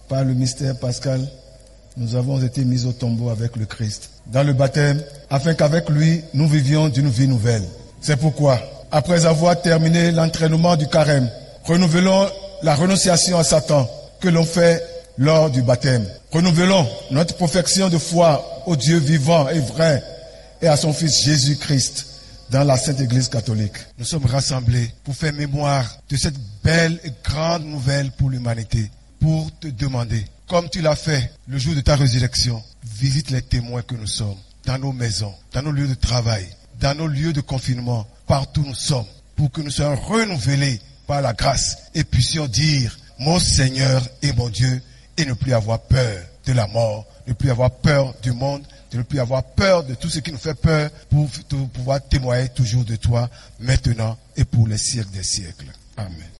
par le mystère pascal, nous avons été mis au tombeau avec le Christ, dans le baptême, afin qu'avec lui, nous vivions d'une vie nouvelle. C'est pourquoi, après avoir terminé l'entraînement du carême, renouvelons la renonciation à Satan que l'on fait lors du baptême. Renouvelons notre profession de foi au Dieu vivant et vrai et à son Fils Jésus-Christ dans la Sainte Église catholique. Nous sommes rassemblés pour faire mémoire de cette belle et grande nouvelle pour l'humanité, pour te demander, comme tu l'as fait le jour de ta résurrection, visite les témoins que nous sommes, dans nos maisons, dans nos lieux de travail, dans nos lieux de confinement, partout où nous sommes, pour que nous soyons renouvelés par la grâce et puissions dire, mon Seigneur et mon Dieu, et ne plus avoir peur de la mort, ne plus avoir peur du monde, de ne plus avoir peur de tout ce qui nous fait peur, pour pouvoir témoigner toujours de toi, maintenant et pour les siècles des siècles. Amen.